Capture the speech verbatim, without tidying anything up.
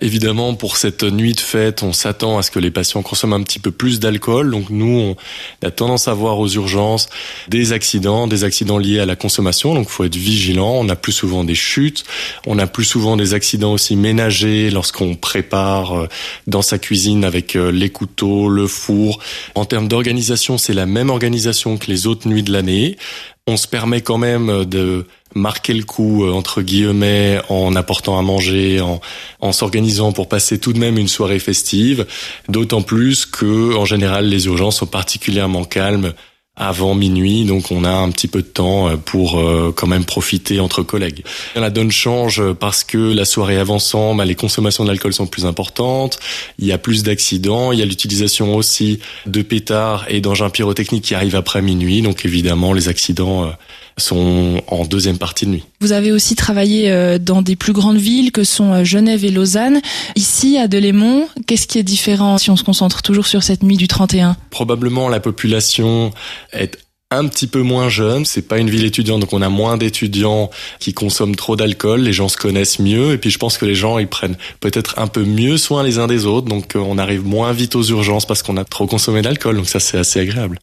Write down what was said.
Évidemment, pour cette nuit de fête, on s'attend à ce que les patients consomment un petit peu plus d'alcool. Donc nous, on a tendance à voir aux urgences des accidents, des accidents liés à la consommation. Donc il faut être vigilant. On a plus souvent des chutes. On a plus souvent des accidents aussi ménagers lorsqu'on prépare dans sa cuisine avec les couteaux, le four. En termes d'organisation, c'est la même organisation que les autres nuits de l'année. On se permet quand même de marquer le coup, entre guillemets, en apportant à manger, en, en s'organisant pour passer tout de même une soirée festive. D'autant plus que, en général, les urgences sont particulièrement calmes avant minuit, donc on a un petit peu de temps pour euh, quand même profiter entre collègues. La donne change parce que la soirée avançant, bah, les consommations d'alcool sont plus importantes, il y a plus d'accidents, il y a l'utilisation aussi de pétards et d'engins pyrotechniques qui arrivent après minuit, donc évidemment les accidents euh, sont en deuxième partie de nuit. Vous avez aussi travaillé dans des plus grandes villes que sont Genève et Lausanne. Ici, à Delémont, qu'est-ce qui est différent si on se concentre toujours sur cette nuit du trente et un ? Probablement la population est un petit peu moins jeune, c'est pas une ville étudiante, donc on a moins d'étudiants qui consomment trop d'alcool, les gens se connaissent mieux, et puis je pense que les gens ils prennent peut-être un peu mieux soin les uns des autres, donc on arrive moins vite aux urgences parce qu'on a trop consommé d'alcool, donc ça c'est assez agréable.